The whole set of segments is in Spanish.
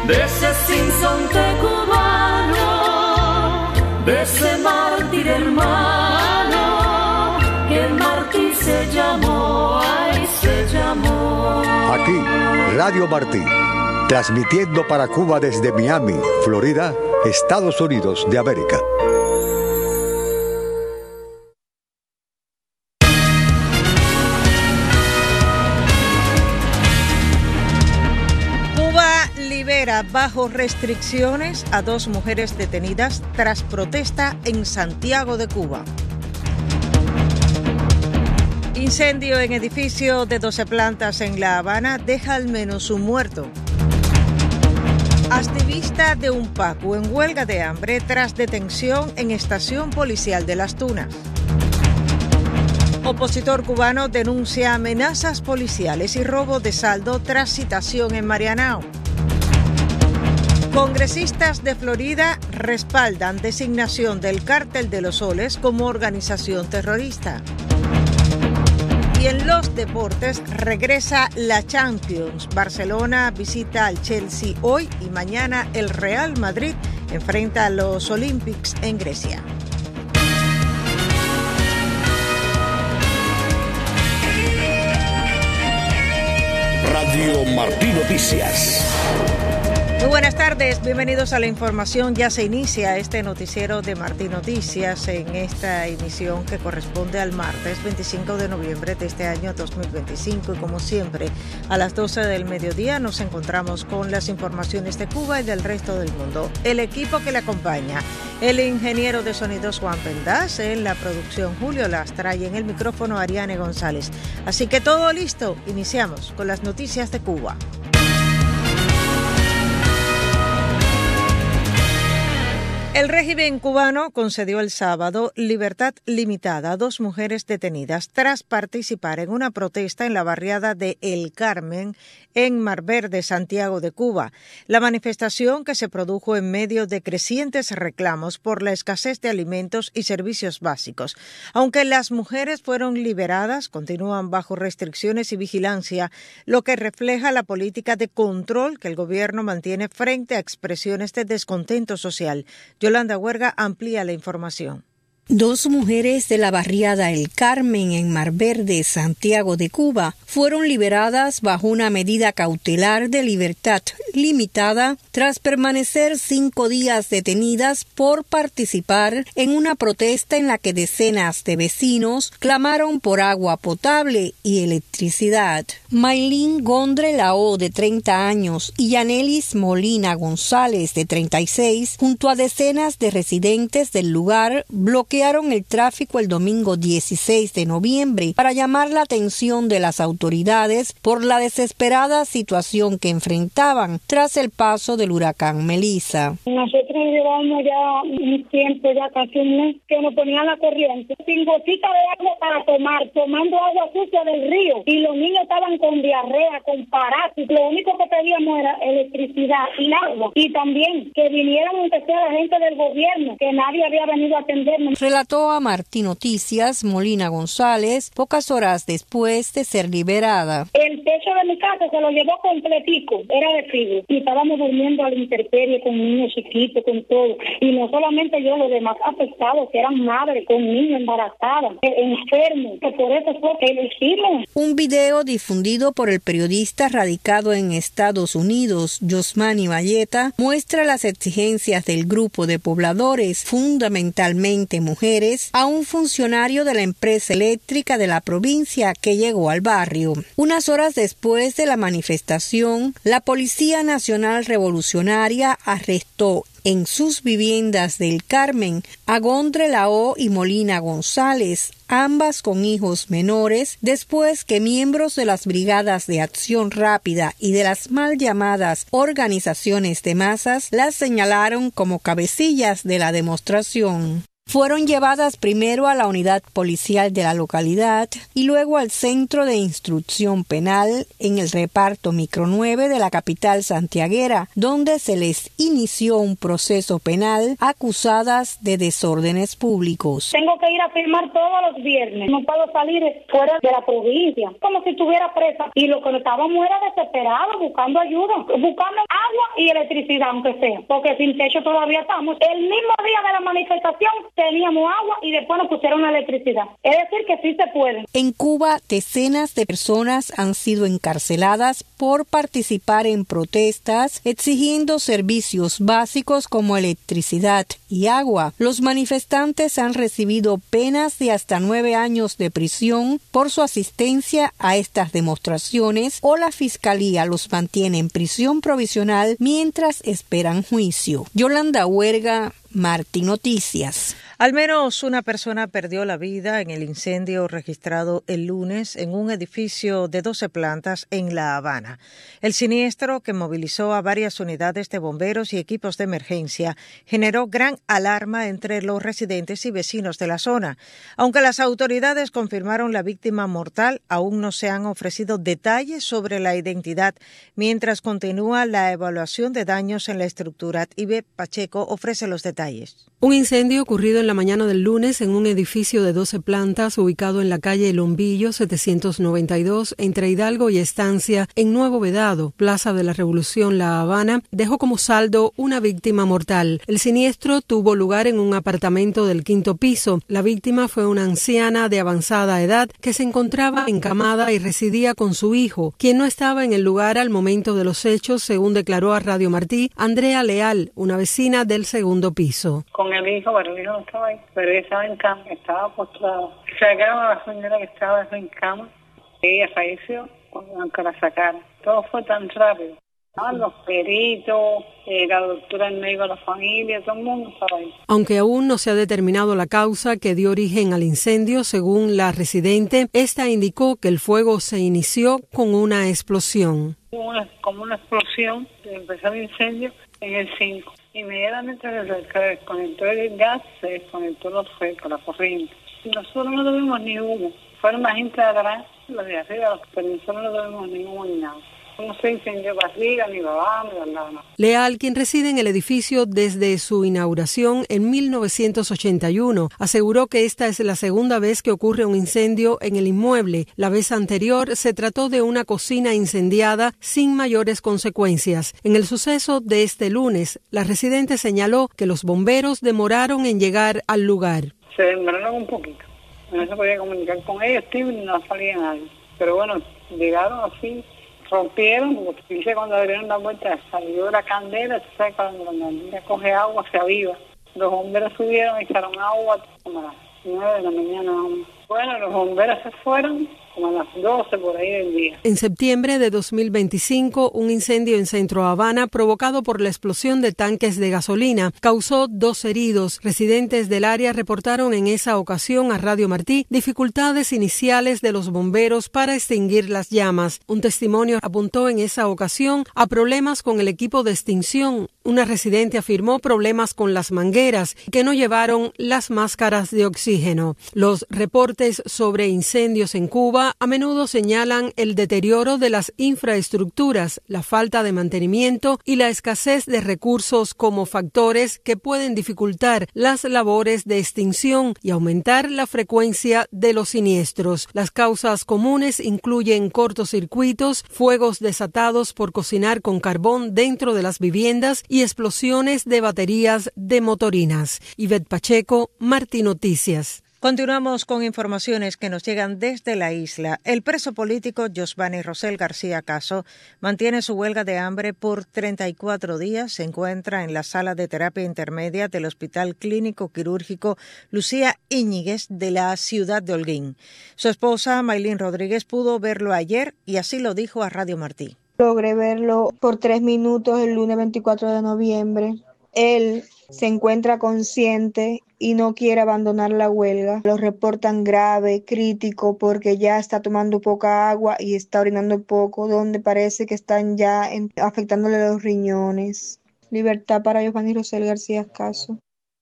de ese sinsonte cubano, de ese mártir hermano, que Martí se llamó, ay, se llamó. Aquí, Radio Martí, transmitiendo para Cuba desde Miami, Florida, Estados Unidos de América. Bajo restricciones a 2 mujeres detenidas tras protesta en Santiago de Cuba. Incendio en edificio de 12 plantas en La Habana deja al menos un muerto. Activista de UNPACU en huelga de hambre tras detención en estación policial de Las Tunas. Opositor cubano denuncia amenazas policiales y robo de saldo tras citación en Marianao. Congresistas de Florida respaldan designación del Cártel de los Soles como organización terrorista. Y en los deportes regresa la Champions. Barcelona visita al Chelsea hoy y mañana el Real Madrid enfrenta a los Olympics en Grecia. Radio Martí Noticias. Muy buenas tardes, bienvenidos a la información. Ya se inicia este noticiero de Martí Noticias en esta emisión que corresponde al martes 25 de noviembre de este año 2025 y como siempre a las 12 del mediodía nos encontramos con las informaciones de Cuba y del resto del mundo. El equipo que le acompaña, el ingeniero de sonidos Juan Pendaz, en la producción Julio Lastra y en el micrófono Ariane González. Así que todo listo, iniciamos con las noticias de Cuba. El régimen cubano concedió el sábado libertad limitada a 2 mujeres detenidas tras participar en una protesta en la barriada de El Carmen, en Mar Verde, Santiago de Cuba. La manifestación, que se produjo en medio de crecientes reclamos por la escasez de alimentos y servicios básicos. Aunque las mujeres fueron liberadas, continúan bajo restricciones y vigilancia, lo que refleja la política de control que el gobierno mantiene frente a expresiones de descontento social. Yolanda Huerga amplía la información. 2 mujeres de la barriada El Carmen en Mar Verde, Santiago de Cuba, fueron liberadas bajo una medida cautelar de libertad limitada tras permanecer 5 días detenidas por participar en una protesta en la que decenas de vecinos clamaron por agua potable y electricidad. Maylin Gondre Lao, de 30 años, y Yanelis Molina González, de 36, junto a decenas de residentes del lugar, bloquearon el tráfico el domingo 16 de noviembre para llamar la atención de las autoridades por la desesperada situación que enfrentaban tras el paso del huracán Melissa. Nosotros llevamos ya un tiempo, ya casi un mes, que nos ponían la corriente sin gotita de agua para tomar, tomando agua sucia del río, y los niños estaban con diarrea, con parásitos. Lo único que pedíamos era electricidad y agua, y también que vinieran aunque sea la gente del gobierno, que nadie había venido a atendernos. Relató a Martí Noticias Molina González pocas horas después de ser liberada. El techo de mi casa se lo llevó completico, era de fibra, y estábamos durmiendo a la intemperie con niños chiquitos, con todo, y no solamente yo, los demás afectados, que eran madres con niños embarazadas, enfermos, que por eso fue que lo hicimos. Un video difundido por el periodista radicado en Estados Unidos, Yosmani Valleta, muestra las exigencias del grupo de pobladores, fundamentalmente mujeres, a un funcionario de la empresa eléctrica de la provincia que llegó al barrio. Unas horas después de la manifestación, la Policía Nacional Revolucionaria arrestó en sus viviendas del Carmen a Gondre Lao y Molina González, ambas con hijos menores, después que miembros de las Brigadas de Acción Rápida y de las mal llamadas organizaciones de masas las señalaron como cabecillas de la demostración. Fueron llevadas primero a la unidad policial de la localidad y luego al Centro de Instrucción Penal en el reparto Micro 9 de la capital santiaguera, donde se les inició un proceso penal acusadas de desórdenes públicos. Tengo que ir a firmar todos los viernes. No puedo salir fuera de la provincia, como si estuviera presa. Y lo que estábamos era desesperados, buscando ayuda, buscando agua agua y electricidad, aunque sea, porque sin techo todavía estamos. El mismo día de la manifestación teníamos agua y después nos pusieron la electricidad. Es decir, que sí se puede. En Cuba, decenas de personas han sido encarceladas por participar en protestas exigiendo servicios básicos como electricidad y agua. Los manifestantes han recibido penas de hasta 9 años de prisión por su asistencia a estas demostraciones, o la fiscalía los mantiene en prisión provisional mientras esperan juicio. Yolanda Huerga, Martín Noticias. Al menos una persona perdió la vida en el incendio registrado el lunes en un edificio de 12 plantas en La Habana. El siniestro, que movilizó a varias unidades de bomberos y equipos de emergencia, generó gran alarma entre los residentes y vecinos de la zona. Aunque las autoridades confirmaron la víctima mortal, aún no se han ofrecido detalles sobre la identidad, mientras continúa la evaluación de daños en la estructura. Ivette Pacheco ofrece los detalles. Un incendio ocurrido en la mañana del lunes en un edificio de 12 plantas ubicado en la calle Lombillo 792 entre Hidalgo y Estancia en Nuevo Vedado, Plaza de la Revolución, La Habana, dejó como saldo una víctima mortal. El siniestro tuvo lugar en un apartamento del 5º piso. La víctima fue una anciana de avanzada edad que se encontraba encamada y residía con su hijo, quien no estaba en el lugar al momento de los hechos, según declaró a Radio Martí Andrea Leal, una vecina del 2º piso. Con el hijo, pero el hijo no estaba ahí, pero ella estaba en cama, estaba postrada. Sacaron a la señora que estaba en cama, ella falleció aunque la sacaron. Todo fue tan rápido. Los peritos, la doctora, el médico de la familia, todo el mundo estaba ahí. Aunque aún no se ha determinado la causa que dio origen al incendio, según la residente, esta indicó que el fuego se inició con una explosión. Hubo como una explosión, empezó el incendio en el 5. Inmediatamente se desconectó el gas, se desconectó los fuegos, la corriente. Nosotros no tuvimos ni humo. Fueron la gente de atrás, los de arriba, pero nosotros no tuvimos ni humo ni nada. No se incendió barriga, ni babá, ni nada. Leal, quien reside en el edificio desde su inauguración en 1981, aseguró que esta es la segunda vez que ocurre un incendio en el inmueble. La vez anterior se trató de una cocina incendiada sin mayores consecuencias. En el suceso de este lunes, la residente señaló que los bomberos demoraron en llegar al lugar. Se demoraron un poquito. No se podía comunicar con ellos, y no salía nadie. Pero bueno, llegaron así. Rompieron, porque dice cuando abrieron la puerta salió la candela, tú sabes, cuando la candela coge agua se aviva. Los bomberos subieron y echaron agua como a las 9 de la mañana. Bueno, los bomberos se fueron como a las 12 por ahí del día. En septiembre de 2025, un incendio en Centro Habana provocado por la explosión de tanques de gasolina causó 2 heridos. Residentes del área reportaron en esa ocasión a Radio Martí dificultades iniciales de los bomberos para extinguir las llamas. Un testimonio apuntó en esa ocasión a problemas con el equipo de extinción. Una residente afirmó problemas con las mangueras y que no llevaron las máscaras de oxígeno. Los reportes sobre incendios en Cuba a menudo señalan el deterioro de las infraestructuras, la falta de mantenimiento y la escasez de recursos como factores que pueden dificultar las labores de extinción y aumentar la frecuencia de los siniestros. Las causas comunes incluyen cortocircuitos, fuegos desatados por cocinar con carbón dentro de las viviendas y explosiones de baterías de motorinas. Ivette Pacheco, Martín Noticias. Continuamos con informaciones que nos llegan desde la isla. El preso político Josvany Rosell García Caso mantiene su huelga de hambre por 34 días. Se encuentra en la sala de terapia intermedia del Hospital Clínico Quirúrgico Lucía Íñiguez de la ciudad de Holguín. Su esposa, Maylin Rodríguez, pudo verlo ayer y así lo dijo a Radio Martí. Logré verlo por 3 minutos el lunes 24 de noviembre. Él se encuentra consciente y no quiere abandonar la huelga. Lo reportan grave, crítico, porque ya está tomando poca agua y está orinando poco, donde parece que están ya afectándole los riñones. Libertad para Josvany Rosell García Caso.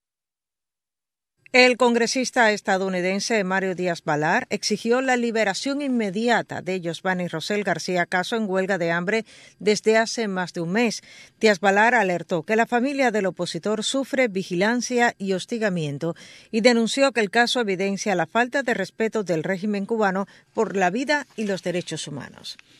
El congresista estadounidense Mario Díaz-Balart exigió la liberación inmediata de Josvany Rosell García Caso en huelga de hambre desde hace más de un mes. Díaz-Balart alertó que la familia del opositor sufre vigilancia y hostigamiento y denunció que el caso evidencia la falta de respeto del régimen cubano por la vida y los derechos humanos.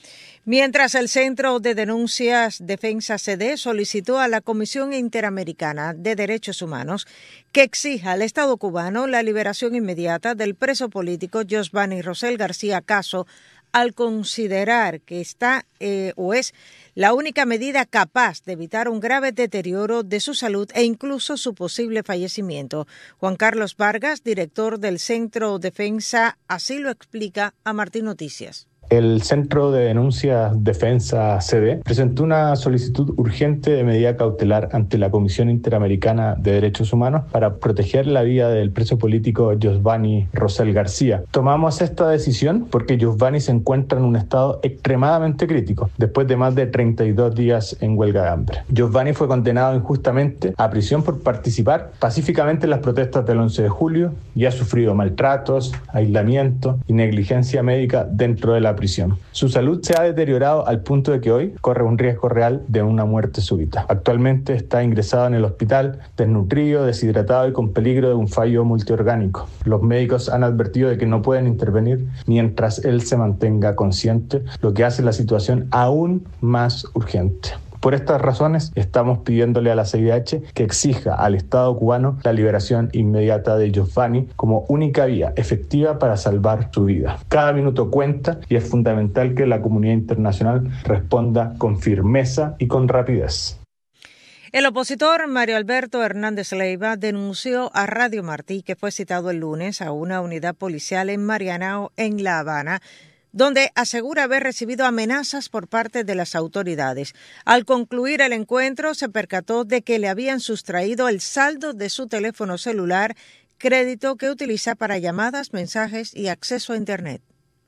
Mientras el Centro de Denuncias Defensa CD solicitó a la Comisión Interamericana de Derechos Humanos que exija al Estado cubano la liberación inmediata del preso político Josvany Rosell García Caso, al considerar que está o es la única medida capaz de evitar un grave deterioro de su salud e incluso su posible fallecimiento. Juan Carlos Vargas, director del Centro Defensa, así lo explica a Martín Noticias. El Centro de Denuncias Defensa CD presentó una solicitud urgente de medida cautelar ante la Comisión Interamericana de Derechos Humanos para proteger la vida del preso político Josvany Rosell García. Tomamos esta decisión porque Josvany se encuentra en un estado extremadamente crítico, después de más de 32 días en huelga de hambre. Josvany fue condenado injustamente a prisión por participar pacíficamente en las protestas del 11 de julio y ha sufrido maltratos, aislamiento y negligencia médica dentro de la prisión. Su salud se ha deteriorado al punto de que hoy corre un riesgo real de una muerte súbita. Actualmente está ingresado en el hospital, desnutrido, deshidratado y con peligro de un fallo multiorgánico. Los médicos han advertido de que no pueden intervenir mientras él se mantenga consciente, lo que hace la situación aún más urgente. Por estas razones, estamos pidiéndole a la CIDH que exija al Estado cubano la liberación inmediata de Josvany como única vía efectiva para salvar su vida. Cada minuto cuenta y es fundamental que la comunidad internacional responda con firmeza y con rapidez. El opositor Mario Alberto Hernández Leiva denunció a Radio Martí que fue citado el lunes a una unidad policial en Marianao, en La Habana, donde asegura haber recibido amenazas por parte de las autoridades. Al concluir el encuentro, se percató de que le habían sustraído el saldo de su teléfono celular, crédito que utiliza para llamadas, mensajes y acceso a Internet.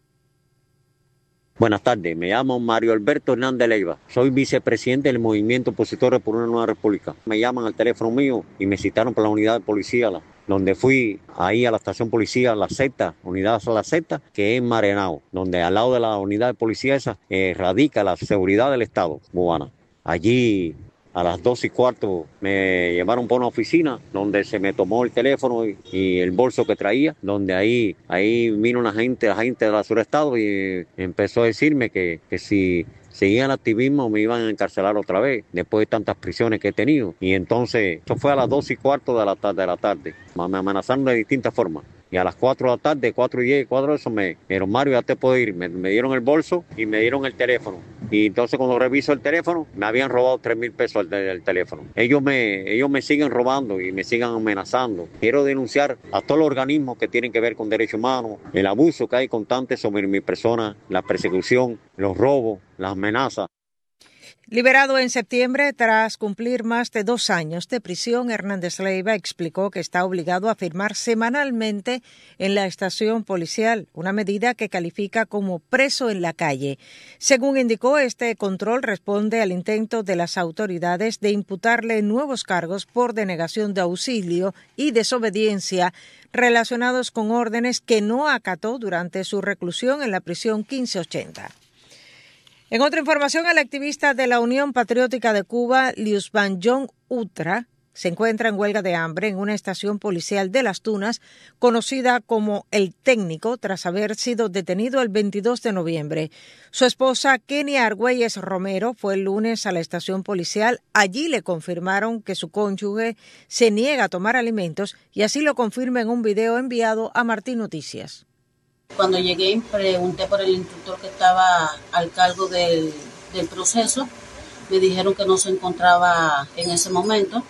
Buenas tardes, me llamo Mario Alberto Hernández Leiva, soy vicepresidente del Movimiento Opositor por una Nueva República. Me llaman al teléfono mío y me citaron para la unidad de policía, donde fui ahí a la estación policía, la Z, unidad a la Z, que es en Marianao, donde al lado de la unidad de policía esa radica la seguridad del Estado cubana. Allí a las 2:15 me llevaron por una oficina donde se me tomó el teléfono y el bolso que traía, donde ahí vino una agente de la Surestado y empezó a decirme que si seguía el activismo me iban a encarcelar otra vez, después de tantas prisiones que he tenido. Y entonces, eso fue a las 2:15 de la tarde. Me amenazaron de distintas formas. Y a las 4 de la tarde, 4:10, 4 de eso, me dijeron, Mario, ya te puedo ir. Me dieron el bolso y me dieron el teléfono. Y entonces cuando reviso el teléfono, me habían robado 3,000 pesos del teléfono. Ellos me siguen robando y me siguen amenazando. Quiero denunciar a todos los organismos que tienen que ver con derechos humanos, el abuso que hay constante sobre mi persona, la persecución, los robos, las amenazas. Liberado en septiembre tras cumplir más de 2 años de prisión, Hernández Leiva explicó que está obligado a firmar semanalmente en la estación policial, una medida que califica como preso en la calle. Según indicó, este control responde al intento de las autoridades de imputarle nuevos cargos por denegación de auxilio y desobediencia relacionados con órdenes que no acató durante su reclusión en la prisión 1580. En otra información, el activista de la Unión Patriótica de Cuba, Liusvan John Utra, se encuentra en huelga de hambre en una estación policial de Las Tunas, conocida como El Técnico, tras haber sido detenido el 22 de noviembre. Su esposa, Kenia Argüelles Romero, fue el lunes a la estación policial. Allí le confirmaron que su cónyuge se niega a tomar alimentos y así lo confirma en un video enviado a Martín Noticias. Cuando llegué pregunté por el instructor que estaba al cargo del proceso. Me dijeron que no se encontraba en ese momento.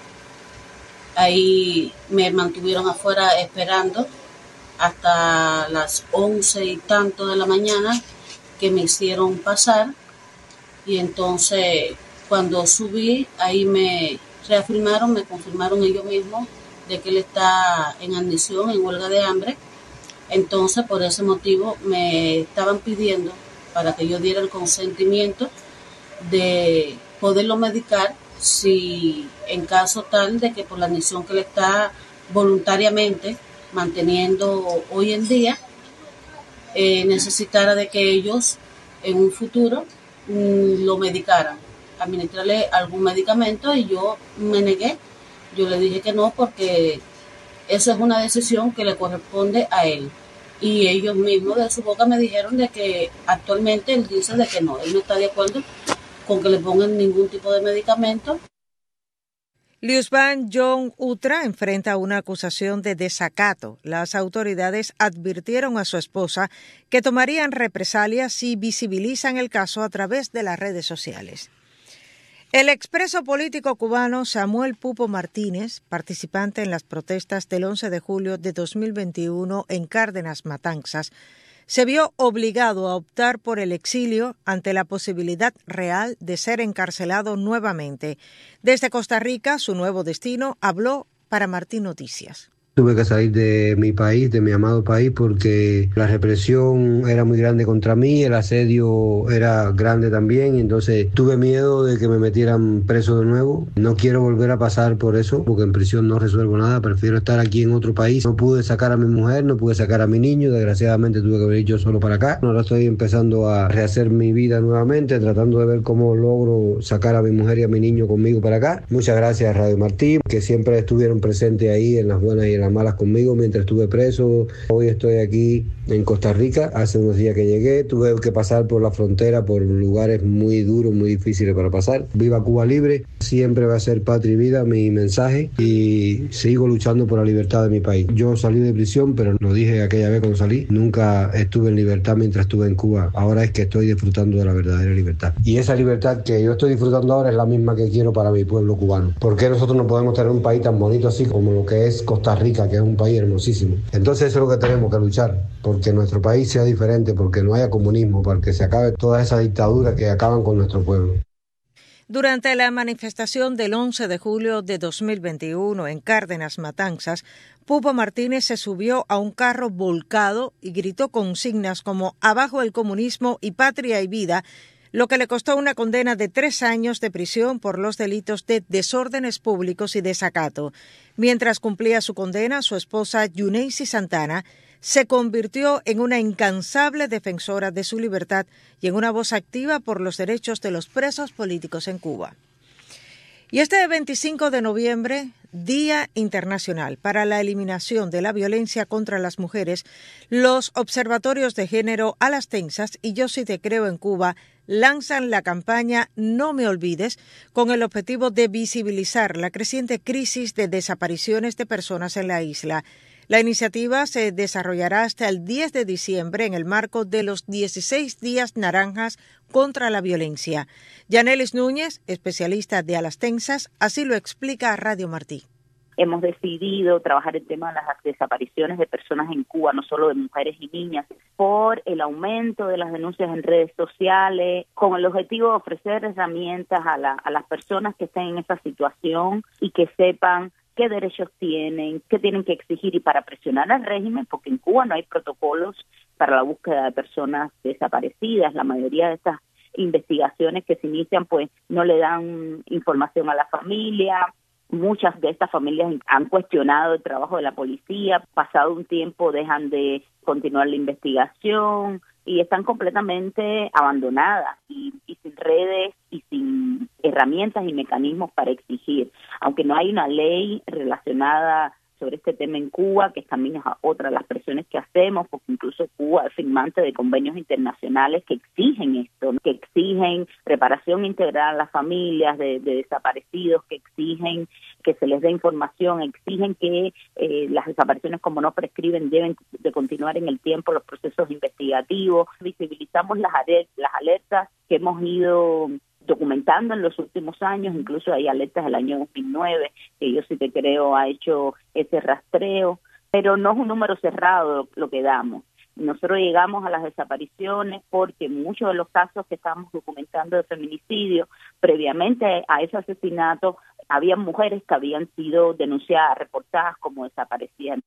Ahí me mantuvieron afuera esperando hasta las 11 y tanto de la mañana, que me hicieron pasar. Y entonces cuando subí, ahí me reafirmaron, me confirmaron ellos mismos de que él está en admisión, en huelga de hambre. Entonces, por ese motivo, me estaban pidiendo para que yo diera el consentimiento de poderlo medicar si en caso tal de que por la admisión que le está voluntariamente manteniendo hoy en día, necesitara de que ellos en un futuro lo medicaran, administrarle algún medicamento, y yo me negué. Yo le dije que no, porque esa es una decisión que le corresponde a él. y ellos mismos de su boca me dijeron de que actualmente él dice de que no, él no está de acuerdo con que le pongan ningún tipo de medicamento. Liusvan John Utra enfrenta una acusación de desacato. Las autoridades advirtieron a su esposa que tomarían represalias si visibilizan el caso a través de las redes sociales. El expreso político cubano Samuel Pupo Martínez, participante en las protestas del 11 de julio de 2021 en Cárdenas, Matanzas, se vio obligado a optar por el exilio ante la posibilidad real de ser encarcelado nuevamente. Desde Costa Rica, su nuevo destino, habló para Martín Noticias. Tuve que salir de mi país, de mi amado país, porque la represión era muy grande contra mí, el asedio era grande también, y entonces tuve miedo de que me metieran preso de nuevo. No quiero volver a pasar por eso, porque en prisión no resuelvo nada, prefiero estar aquí en otro país. No pude sacar a mi mujer, no pude sacar a mi niño, desgraciadamente tuve que venir yo solo para acá. Ahora estoy empezando a rehacer mi vida nuevamente, tratando de ver cómo logro sacar a mi mujer y a mi niño conmigo para acá. Muchas gracias a Radio Martí, que siempre estuvieron presentes ahí en las buenas y en las malas conmigo mientras estuve preso. Hoy estoy aquí en Costa Rica, hace unos días que llegué, tuve que pasar por la frontera, por lugares muy duros, muy difíciles para pasar. Viva Cuba libre, siempre va a ser patria y vida mi mensaje, y sigo luchando por la libertad de mi país. Yo salí de prisión, pero lo dije aquella vez cuando salí, nunca estuve en libertad mientras estuve en Cuba. Ahora es que estoy disfrutando de la verdadera libertad. Y esa libertad que yo estoy disfrutando ahora es la misma que quiero para mi pueblo cubano. ¿Por qué nosotros no podemos tener un país tan bonito así como lo que es Costa Rica, que es un país hermosísimo? Entonces eso es lo que tenemos que luchar, porque nuestro país sea diferente, porque no haya comunismo, para que se acabe toda esa dictadura que acaban con nuestro pueblo. Durante la manifestación del 11 de julio de 2021 en Cárdenas, Matanzas, Pupo Martínez se subió a un carro volcado y gritó consignas como "Abajo el comunismo" y "Patria y vida", lo que le costó una condena de 3 años de prisión por los delitos de desórdenes públicos y desacato. Mientras cumplía su condena, su esposa Yuneisi Santana se convirtió en una incansable defensora de su libertad y en una voz activa por los derechos de los presos políticos en Cuba. Y este 25 de noviembre, Día Internacional para la Eliminación de la Violencia contra las Mujeres, los observatorios de género A las Tensas y Yo sí te creo en Cuba lanzan la campaña No me olvides, con el objetivo de visibilizar la creciente crisis de desapariciones de personas en la isla. La iniciativa se desarrollará hasta el 10 de diciembre en el marco de los 16 días naranjas contra la violencia. Yanelis Núñez, especialista de A las Tensas, así lo explica a Radio Martí. Hemos decidido trabajar el tema de las desapariciones de personas en Cuba, no solo de mujeres y niñas, por el aumento de las denuncias en redes sociales, con el objetivo de ofrecer herramientas a las personas que estén en esa situación y que sepan qué derechos tienen, qué tienen que exigir, y para presionar al régimen, porque en Cuba no hay protocolos para la búsqueda de personas desaparecidas. La mayoría de estas investigaciones que se inician pues no le dan información a la familia. Muchas de estas familias han cuestionado el trabajo de la policía, pasado un tiempo dejan de continuar la investigación y están completamente abandonadas y sin redes y sin herramientas y mecanismos para exigir. Aunque no hay una ley relacionada sobre este tema en Cuba, que también es otra de las presiones que hacemos, porque incluso Cuba es firmante de convenios internacionales que exigen esto, que exigen reparación integral a las familias de desaparecidos, que exigen que se les dé información, exigen que las desapariciones, como no prescriben, deben de continuar en el tiempo los procesos investigativos. Visibilizamos las alertas que hemos ido documentando en los últimos años, incluso hay alertas del año 2009, que Yo sí te creo ha hecho ese rastreo, pero no es un número cerrado lo que damos. Nosotros llegamos a las desapariciones porque muchos de los casos que estamos documentando de feminicidio, previamente a ese asesinato, había mujeres que habían sido denunciadas, reportadas como desaparecidas.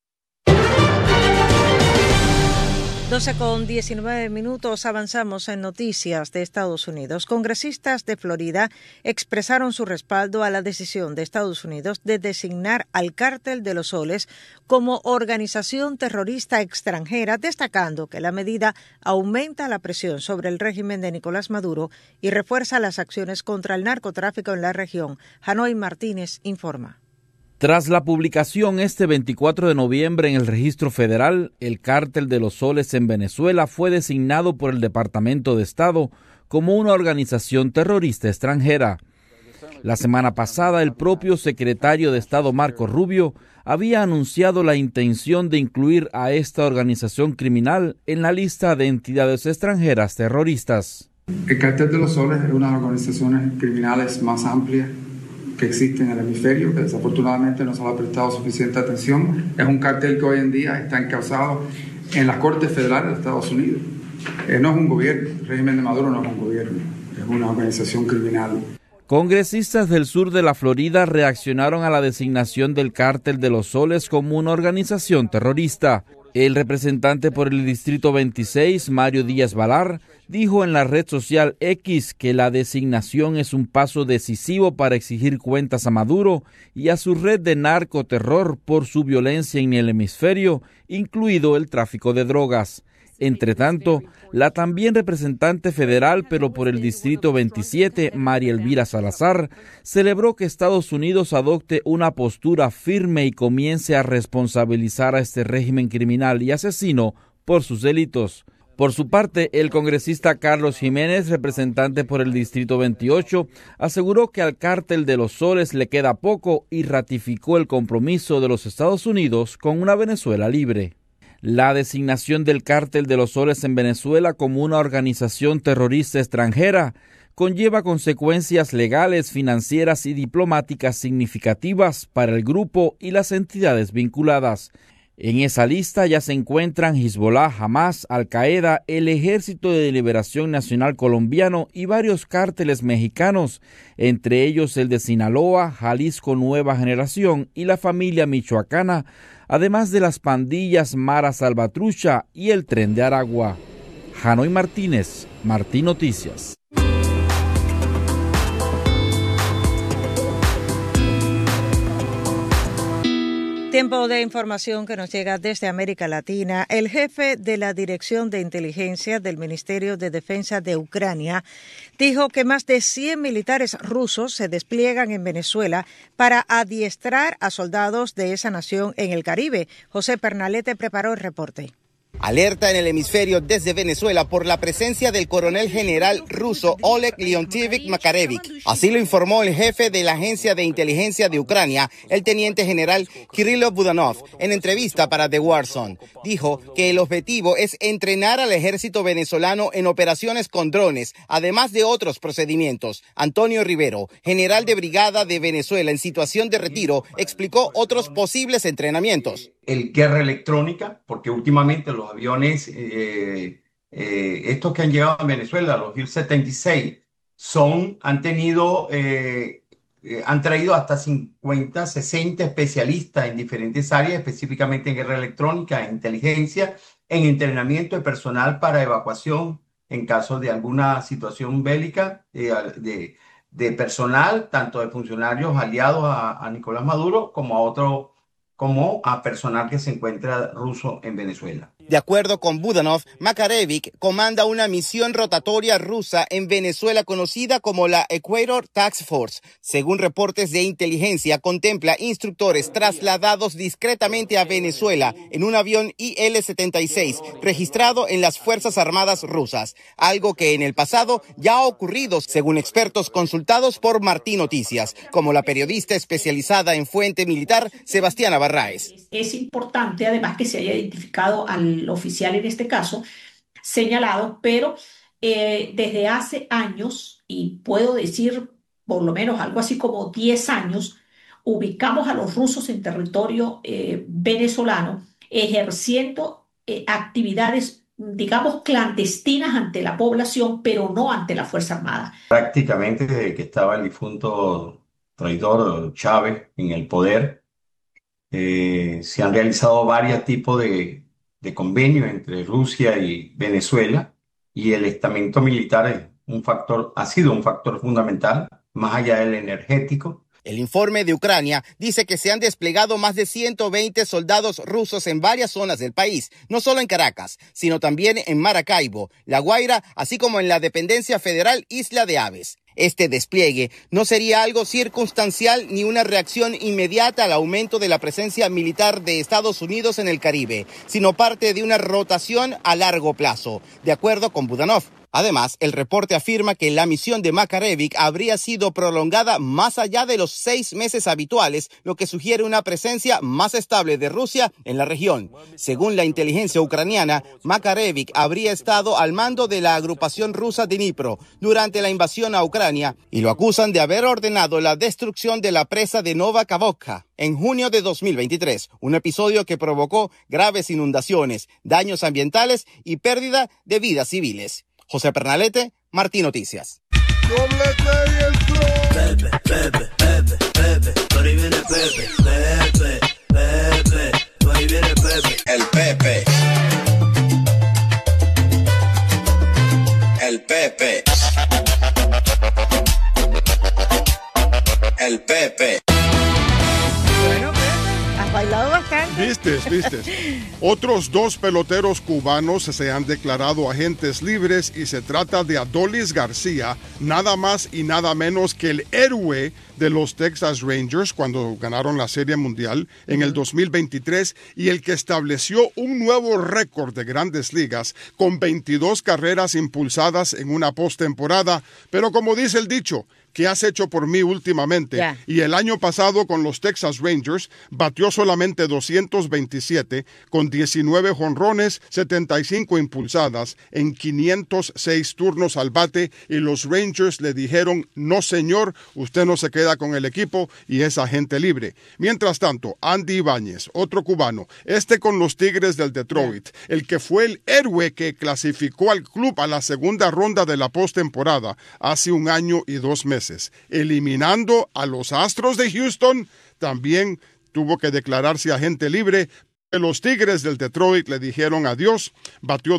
12:19, avanzamos en noticias de Estados Unidos. Congresistas de Florida expresaron su respaldo a la decisión de Estados Unidos de designar al Cártel de los Soles como organización terrorista extranjera, destacando que la medida aumenta la presión sobre el régimen de Nicolás Maduro y refuerza las acciones contra el narcotráfico en la región. Hanoi Martínez informa. Tras la publicación este 24 de noviembre en el Registro Federal, el Cártel de los Soles en Venezuela fue designado por el Departamento de Estado como una organización terrorista extranjera. La semana pasada, el propio secretario de Estado Marco Rubio había anunciado la intención de incluir a esta organización criminal en la lista de entidades extranjeras terroristas. El Cártel de los Soles es una de las organizaciones criminales más amplias que existe en el hemisferio, que desafortunadamente no se le ha prestado suficiente atención. Es un cártel que hoy en día está encauzado en las Cortes Federales de Estados Unidos. No es un gobierno, el régimen de Maduro no es un gobierno, es una organización criminal. Congresistas del sur de la Florida reaccionaron a la designación del Cártel de los Soles como una organización terrorista. El representante por el Distrito 26, Mario Díaz Balar, dijo en la red social X que la designación es un paso decisivo para exigir cuentas a Maduro y a su red de narcoterror por su violencia en el hemisferio, incluido el tráfico de drogas. Entre tanto, la también representante federal, pero por el Distrito 27, María Elvira Salazar, celebró que Estados Unidos adopte una postura firme y comience a responsabilizar a este régimen criminal y asesino por sus delitos. Por su parte, el congresista Carlos Jiménez, representante por el Distrito 28, aseguró que al Cártel de los Soles le queda poco y ratificó el compromiso de los Estados Unidos con una Venezuela libre. La designación del Cártel de los Soles en Venezuela como una organización terrorista extranjera conlleva consecuencias legales, financieras y diplomáticas significativas para el grupo y las entidades vinculadas. En esa lista ya se encuentran Hezbollah, Hamas, Al-Qaeda, el Ejército de Liberación Nacional Colombiano y varios cárteles mexicanos, entre ellos el de Sinaloa, Jalisco Nueva Generación y la familia michoacana, además de las pandillas Mara Salvatrucha y el Tren de Aragua. Janoy Martínez, Martín Noticias. Tiempo de información que nos llega desde América Latina. El jefe de la Dirección de Inteligencia del Ministerio de Defensa de Ucrania dijo que más de 100 militares rusos se despliegan en Venezuela para adiestrar a soldados de esa nación en el Caribe. José Pernalete preparó el reporte. Alerta en el hemisferio desde Venezuela por la presencia del coronel general ruso Oleg Leontievich Makarevich. Así lo informó el jefe de la Agencia de Inteligencia de Ucrania, el teniente general Kirilo Budanov, en entrevista para The War Zone. Dijo que el objetivo es entrenar al ejército venezolano en operaciones con drones, además de otros procedimientos. Antonio Rivero, general de brigada de Venezuela en situación de retiro, explicó otros posibles entrenamientos. El guerra electrónica, porque últimamente los aviones, estos que han llegado a Venezuela, los Il-76, han traído hasta 50, 60 especialistas en diferentes áreas, específicamente en guerra electrónica, en inteligencia, en entrenamiento de personal para evacuación en caso de alguna situación bélica, de personal, tanto de funcionarios aliados a Nicolás Maduro como a personal que se encuentra ruso en Venezuela. De acuerdo con Budanov, Makarevich comanda una misión rotatoria rusa en Venezuela conocida como la Equator Task Force. Según reportes de inteligencia, contempla instructores trasladados discretamente a Venezuela en un avión IL-76 registrado en las Fuerzas Armadas rusas, algo que en el pasado ya ha ocurrido, según expertos consultados por Martín Noticias, como la periodista especializada en fuente militar Sebastiana Barraez. Es importante además que se haya identificado al oficial en este caso señalado, pero desde hace años, y puedo decir por lo menos algo así como 10 años, ubicamos a los rusos en territorio venezolano ejerciendo actividades, digamos, clandestinas ante la población, pero no ante la Fuerza Armada. Prácticamente desde que estaba el difunto traidor Chávez en el poder, se han realizado varios tipos de convenios entre Rusia y Venezuela, y el estamento militar ha sido un factor fundamental, más allá del energético. El informe de Ucrania dice que se han desplegado más de 120 soldados rusos en varias zonas del país, no solo en Caracas, sino también en Maracaibo, La Guaira, así como en la dependencia federal Isla de Aves. Este despliegue no sería algo circunstancial ni una reacción inmediata al aumento de la presencia militar de Estados Unidos en el Caribe, sino parte de una rotación a largo plazo, de acuerdo con Budanov. Además, el reporte afirma que la misión de Makarevic habría sido prolongada más allá de los 6 meses habituales, lo que sugiere una presencia más estable de Rusia en la región. Según la inteligencia ucraniana, Makarevic habría estado al mando de la agrupación rusa Dnipro durante la invasión a Ucrania y lo acusan de haber ordenado la destrucción de la presa de Nova Kavovka en junio de 2023, un episodio que provocó graves inundaciones, daños ambientales y pérdida de vidas civiles. José Pernalete, Martí Noticias. Pepe, Pepe, Pepe, Pepe, por ahí viene Pepe, Pepe, Pepe, por ahí viene Pepe. El Pepe. El Pepe. El Pepe. Bueno, has bailado bastante. Vistes. Otros 2 peloteros cubanos se han declarado agentes libres y se trata de Adolis García, nada más y nada menos que el héroe de los Texas Rangers cuando ganaron la Serie Mundial en el 2023 y el que estableció un nuevo récord de Grandes Ligas con 22 carreras impulsadas en una postemporada. Pero como dice el dicho, ¿qué has hecho por mí últimamente? Yeah. Y el año pasado con los Texas Rangers batió solamente 227 con 19 jonrones, 75 impulsadas en 506 turnos al bate y los Rangers le dijeron, no señor, usted no se queda con el equipo y es agente libre. Mientras tanto, Andy Ibáñez, otro cubano, con los Tigres del Detroit, el que fue el héroe que clasificó al club a la segunda ronda de la postemporada hace 1 año y 2 meses. Eliminando a los Astros de Houston, también tuvo que declararse agente libre. Los Tigres del Detroit le dijeron adiós, batió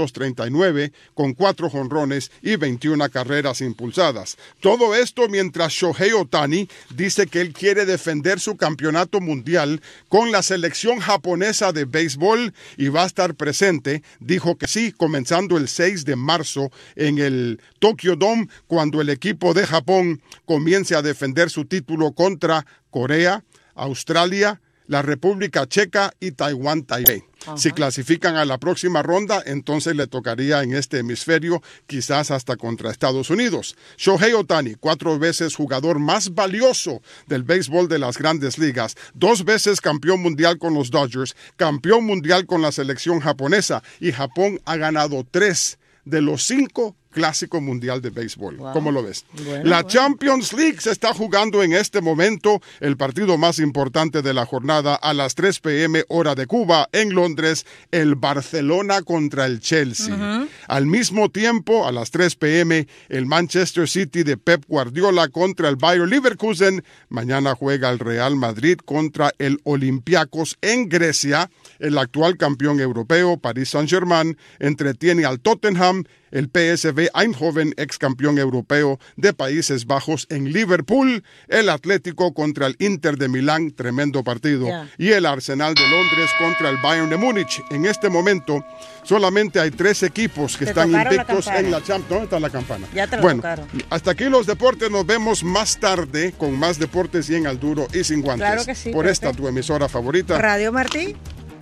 239 con 4 jonrones y 21 carreras impulsadas. Todo esto mientras Shohei Ohtani dice que él quiere defender su campeonato mundial con la selección japonesa de béisbol y va a estar presente, dijo que sí, comenzando el 6 de marzo en el Tokyo Dome, cuando el equipo de Japón comience a defender su título contra Corea, Australia, la República Checa y Taiwán, Taipei. Si clasifican a la próxima ronda, entonces le tocaría en este hemisferio, quizás hasta contra Estados Unidos. Shohei Ohtani, 4 veces jugador más valioso del béisbol de las Grandes Ligas, 2 veces campeón mundial con los Dodgers, campeón mundial con la selección japonesa, y Japón ha ganado 3 de los 5 Clásico Mundial de Béisbol. Wow. ¿Cómo lo ves? La Champions League se está jugando en este momento, el partido más importante de la jornada a las 3 p.m. hora de Cuba, en Londres, el Barcelona contra el Chelsea. Al mismo tiempo, a las 3 p.m., el Manchester City de Pep Guardiola contra el Bayer Leverkusen. Mañana juega el Real Madrid contra el Olympiacos en Grecia. El actual campeón europeo, Paris Saint-Germain, entretiene al Tottenham. El PSV Eindhoven, ex campeón europeo de Países Bajos, en Liverpool. El Atlético contra el Inter de Milán, tremendo partido. Y el Arsenal de Londres contra el Bayern de Múnich. En este momento solamente hay 3 equipos que están invictos en la Champions. ¿Dónde está la campana? Ya te lo tocaron. Hasta aquí los deportes. Nos vemos más tarde con más deportes y en al duro y sin guantes. Claro que sí, por esta tu emisora favorita, Radio Martí.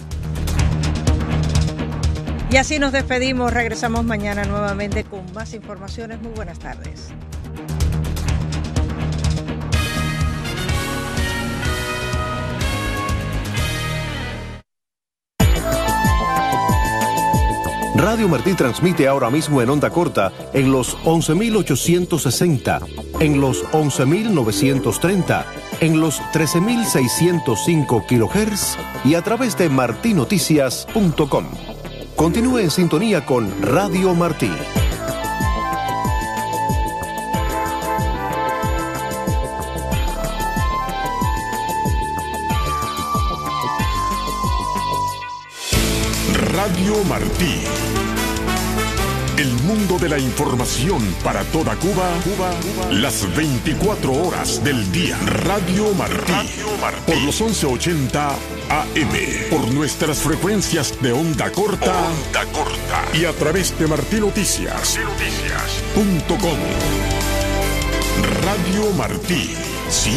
Y así nos despedimos, regresamos mañana nuevamente con más informaciones. Muy buenas tardes. Radio Martí transmite ahora mismo en onda corta en los 11.860, en los 11.930, en los 13.605 kHz y a través de martinoticias.com. Continúe en sintonía con Radio Martí. Radio Martí. El mundo de la información para toda Cuba, las 24 horas del día. Radio Martí. Por los 1180 AM. Por nuestras frecuencias de onda corta. Y a través de martinoticias.com. Radio Martí.